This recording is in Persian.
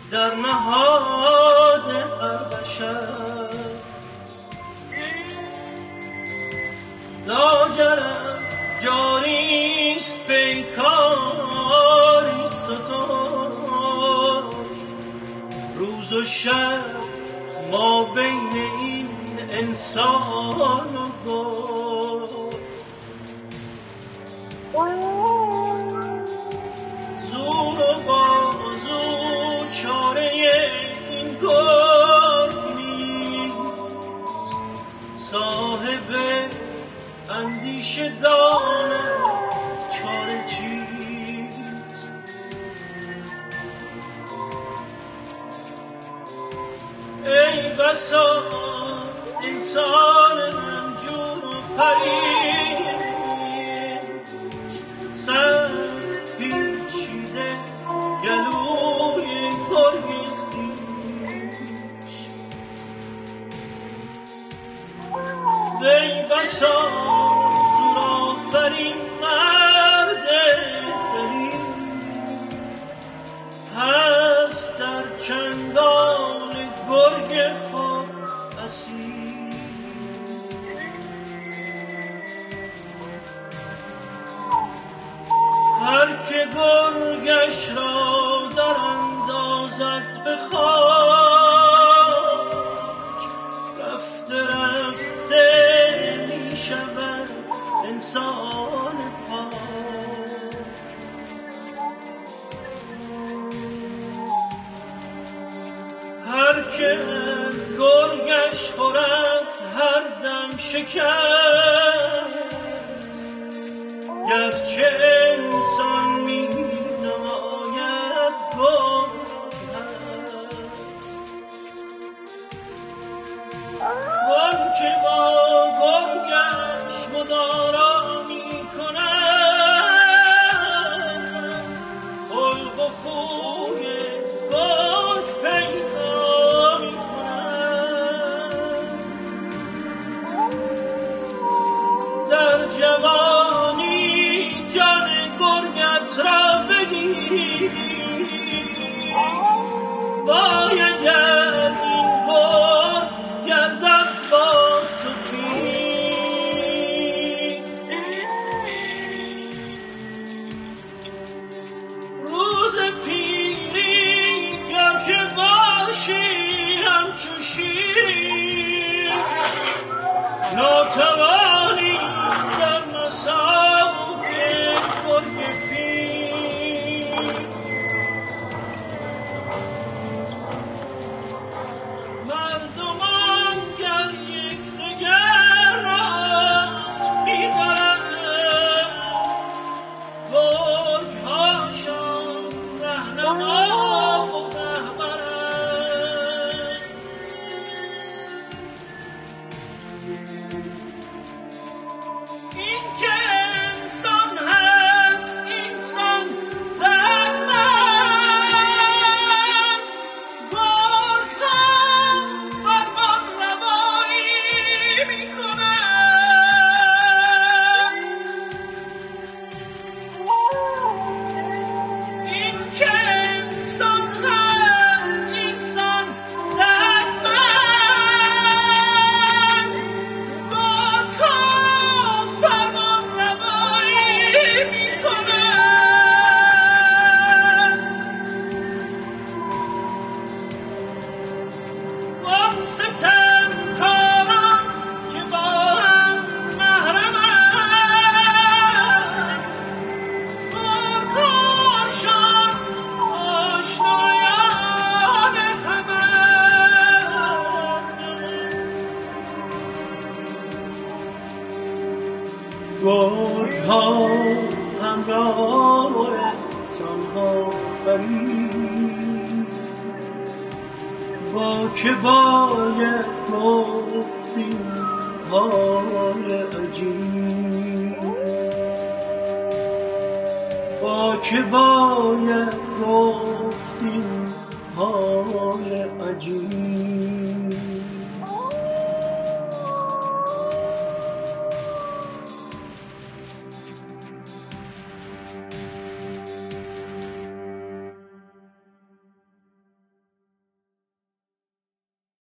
در نهاد هر بشر لاجرم جاریست پیکاری ستای روز و شب ما بین این انسان و گل زور و بازو چاره این گرگ نیست صاحب اندیشه دانم چاره چیست ای بسا انسان رنجور و پریش سر پیچیده گلوی گرگ خویش ای بسا زورآفرین مرد دلیر هست در چنگال گرگ خود اسیر هر که گرگش را در اندازد به خاک رفته رفته می شود انسان پاک هر که از گرگش خورد هر دم شکست گرچه انسان می نماید گرگ هست آن که با گرگش مدارا می کند خلق و خوی گرگ پیدا می کند در جوانی جان گرگت را بگیری باید این گرگ گردد با تو پیر روز پیری گر که باشی همچو شیر ناتوانی در مصاف گرگ پیر مردمان گر یکدیگر را می‌دارند گرگ‌هاشان رهنما و رهبرند این که انسان هست انسان در من گرگ‌ها فرمان روایی می‌کنند این که انسان هست انسان در من گرگ‌ها فرمان روایی می‌کنند آن ستمکاران که با هم محرمند گرگ‌هاشان آشنایان همند گرگ‌ها همراه انسان‌ها فرید با که باید گفتیم حال عجیب با که باید گفتیم حال عجیب